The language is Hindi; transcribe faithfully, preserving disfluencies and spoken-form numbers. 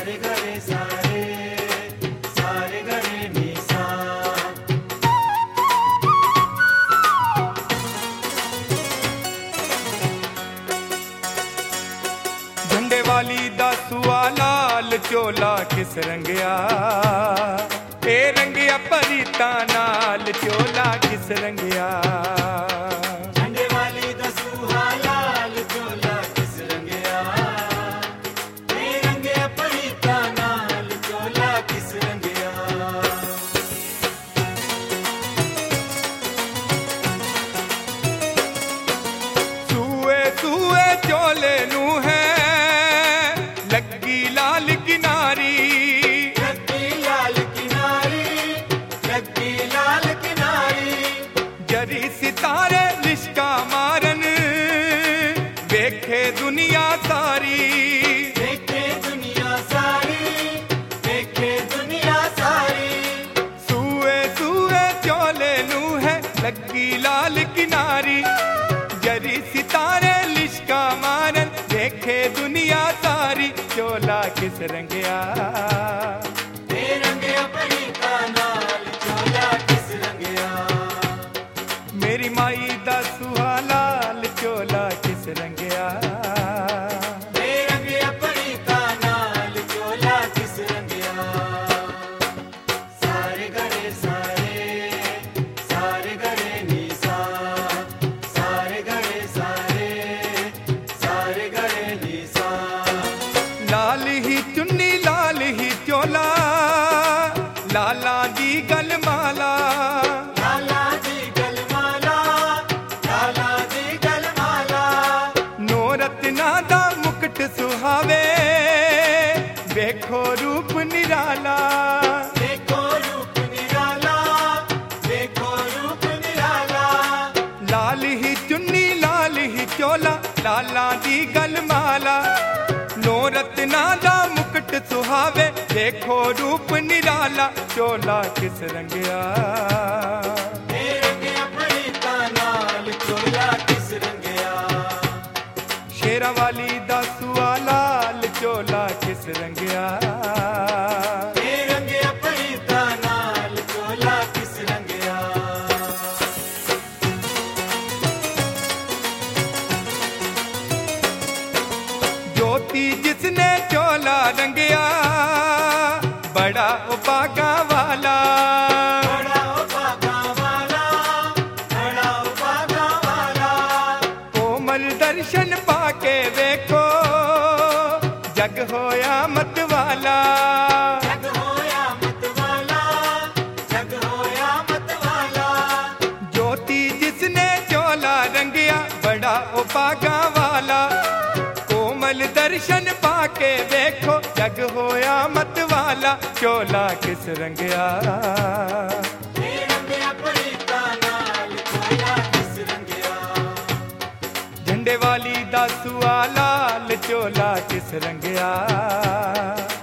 सारे गरे सारे सारे गरे नी सा। झंडे वाली दा सूआ लाल चोला किस रंगिया, ए रंगिया परीता नाल चोला किस रंगिया। झंडे वाली दा सूआ लाल चोला किस रंगिया, ए रंगिया परीता नाल चोला किस रंगिया। सूए सूए चोले नू है लगी लाल किनारी, लगी लाल किनारी, लगी लाल किनारी। जरी सितारे लिश्का मारन वेखे दुनिया सारी, देखे दुनिया सारी, देखे दुनिया सारी। सूए सूए चोले नू है लगी लाल किनारी, जरी सितारे लिश्का मारन देखे दुनिया सारी। चोला किस रंगिया, ए रंगिया परीता नाल चोला किस रंगिया। मेरी माई दा सूआ लाल चोला किस रंगिया। ए रंगिया परीता नाल चोला किस रंगिया। सारे गरे सारे सारे गरे नी सा, सारे गरे सारे सारे गरे नी सा। लाल ही चुन्नी लाल ही चोला लाला दी गल माला, लाला दी गलमाला, लाला दी गलमाला। नो रत्ना दा मुकुट सुहावे देखो रूप निराला। देखो रूप निराला, देखो रूप निराला। लाल ही चुन्नी लाल ही चोला लाला दी गल माला, नो रत्ना दा मुकुट सुहावे देखो रूप निराला। चोला किस रंगिया, ए रंगिया परीता नाल चोला किस रंगिया। शेरा वाली दा सूआ लाल चोला किस रंगिया। ए रंगिया परीता नाल चोला किस रंगिया। ज्योति जिसने चोला रंगिया बड़ा उपागा वाला, बड़ा उपागा वाला, बड़ा उपागा वाला। कोमल दर्शन पाके देखो जग होया मत वाला। जग होया मत वाला, जग होया मत वाला। ज्योति जिसने चोला रंगिया बड़ा उपागा वाला, कोमल दर्शन पाके देखो जग होया मत वाला। चोला किस रंगिया, ए रंगिया परीता नाल चोला किस रंगिया। झंडे वाली दा सूआ लाल चोला किस रंगिया।